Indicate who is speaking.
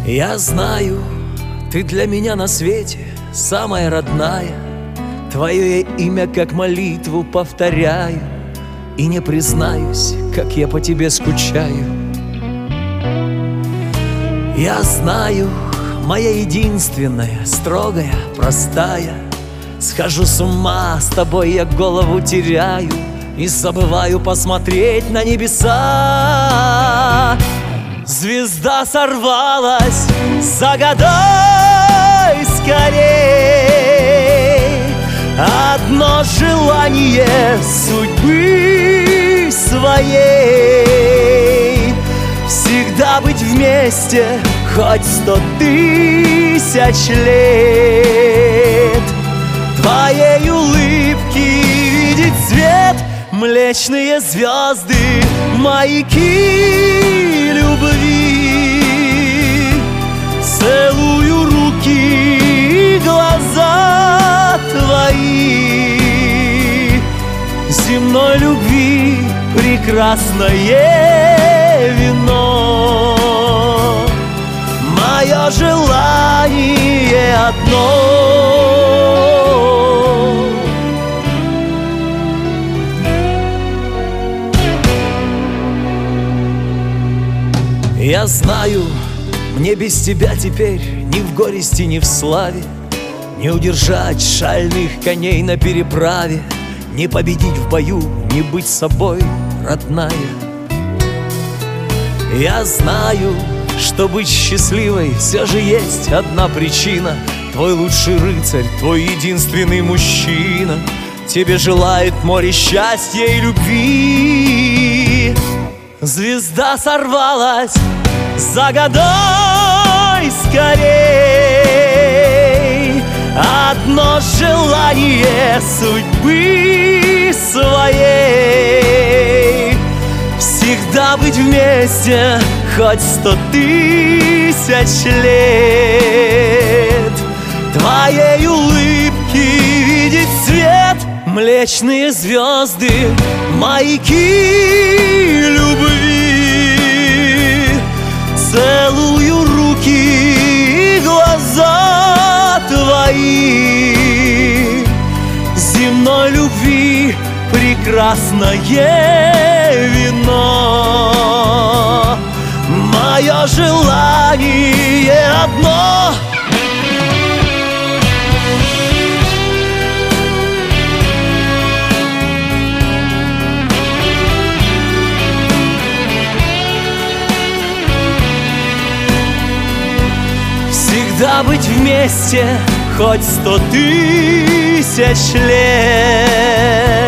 Speaker 1: Я знаю, ты для меня на свете самая родная. Твое имя как молитву повторяю, и не признаюсь, как я по тебе скучаю. Я знаю, моя единственная, строгая, простая. Схожу с ума, с тобой я голову теряю и забываю посмотреть на небеса. Звезда сорвалась, загадай скорей одно желание судьбы своей. Всегда быть вместе хоть 100 000 лет. Твоей улыбки видеть свет, млечные звезды, маяки любви. Целую руки и глаза твои. Земной любви прекрасное вино. Мое желание одно. Я знаю, мне без тебя теперь ни в горести, ни в славе, не удержать шальных коней на переправе, не победить в бою, не быть собой, родная. Я знаю, что быть счастливой все же есть одна причина. Твой лучший рыцарь, твой единственный мужчина тебе желает море счастья и любви. Звезда сорвалась, загадай скорей одно желание судьбы своей. Всегда быть вместе хоть 100 000 лет. Твоей улыбки видеть свет, млечные звезды, маяки любви. Целую руки и глаза твои. Земной любви прекрасное вино. Мое желание одно. Всегда быть вместе хоть 100 000 лет.